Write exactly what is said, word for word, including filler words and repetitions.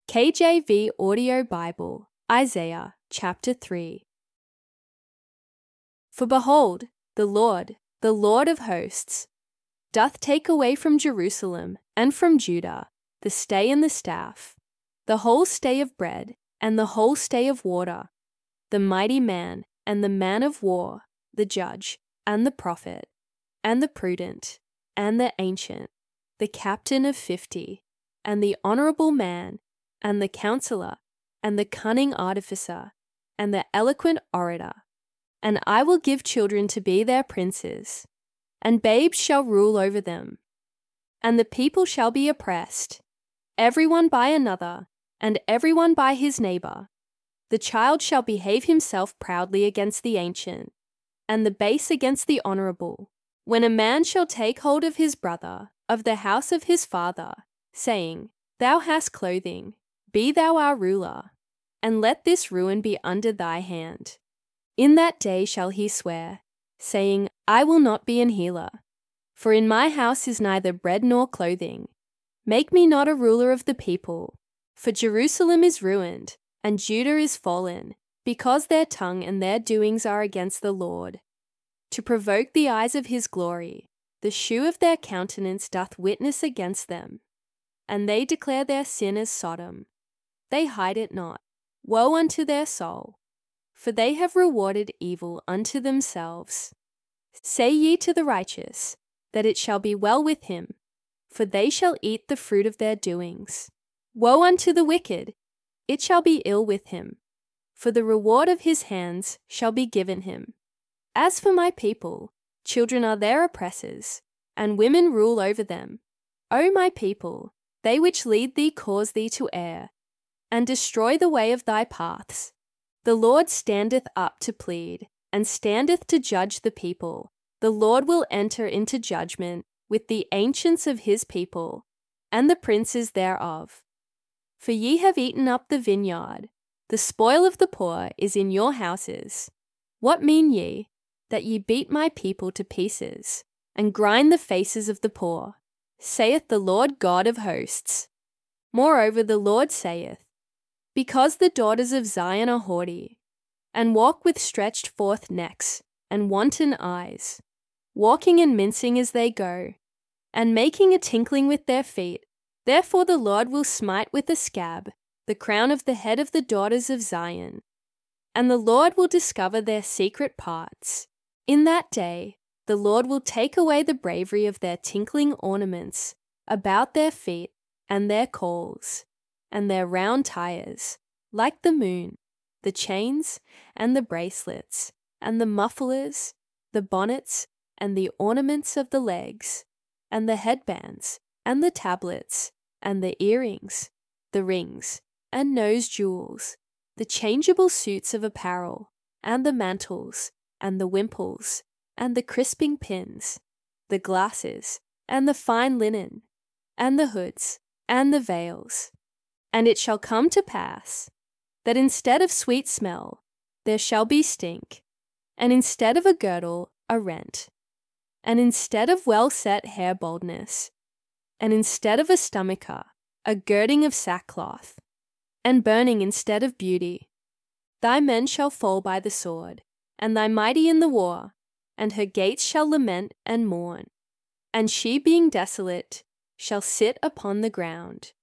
K J V Audio Bible, Isaiah chapter three. For behold, the Lord, the Lord of hosts, doth take away from Jerusalem and from Judah the stay and the staff, the whole stay of bread and the whole stay of water, the mighty man and the man of war, the judge and the prophet, and the prudent and the ancient, the captain of fifty, and the honourable man, and the counselor, and the cunning artificer, and the eloquent orator. And I will give children to be their princes, and babes shall rule over them. And the people shall be oppressed, every one by another, and every one by his neighbour. The child shall behave himself proudly against the ancient, and the base against the honourable. When a man shall take hold of his brother, of the house of his father, saying, Thou hast clothing, be thou our ruler, and let this ruin be under thy hand. In that day shall he swear, saying, I will not be an healer, for in my house is neither bread nor clothing. Make me not a ruler of the people, for Jerusalem is ruined, and Judah is fallen, because their tongue and their doings are against the Lord. To provoke the eyes of his glory, the shew of their countenance doth witness against them, and they declare their sin as Sodom. They hide it not. Woe unto their soul, for they have rewarded evil unto themselves. Say ye to the righteous, that it shall be well with him, for they shall eat the fruit of their doings. Woe unto the wicked, it shall be ill with him, for the reward of his hands shall be given him. As for my people, children are their oppressors, and women rule over them. O my people, they which lead thee cause thee to err, and destroy the way of thy paths. The Lord standeth up to plead, and standeth to judge the people. The Lord will enter into judgment with the ancients of his people, and the princes thereof. For ye have eaten up the vineyard, the spoil of the poor is in your houses. What mean ye? That ye beat my people to pieces, and grind the faces of the poor, saith the Lord God of hosts. Moreover the Lord saith, Because the daughters of Zion are haughty, and walk with stretched forth necks, and wanton eyes, walking and mincing as they go, and making a tinkling with their feet, therefore the Lord will smite with a scab the crown of the head of the daughters of Zion, and the Lord will discover their secret parts. In that day the Lord will take away the bravery of their tinkling ornaments about their feet, and their calls, and their round tires, like the moon, the chains, and the bracelets, and the mufflers, the bonnets, and the ornaments of the legs, and the headbands, and the tablets, and the earrings, the rings, and nose jewels, the changeable suits of apparel, and the mantles, and the wimples, and the crisping pins, the glasses, and the fine linen, and the hoods, and the veils. And it shall come to pass, that instead of sweet smell, there shall be stink, and instead of a girdle, a rent, and instead of well-set hair baldness, and instead of a stomacher, a girding of sackcloth, and burning instead of beauty. Thy men shall fall by the sword, and thy mighty in the war, and her gates shall lament and mourn, and she being desolate shall sit upon the ground.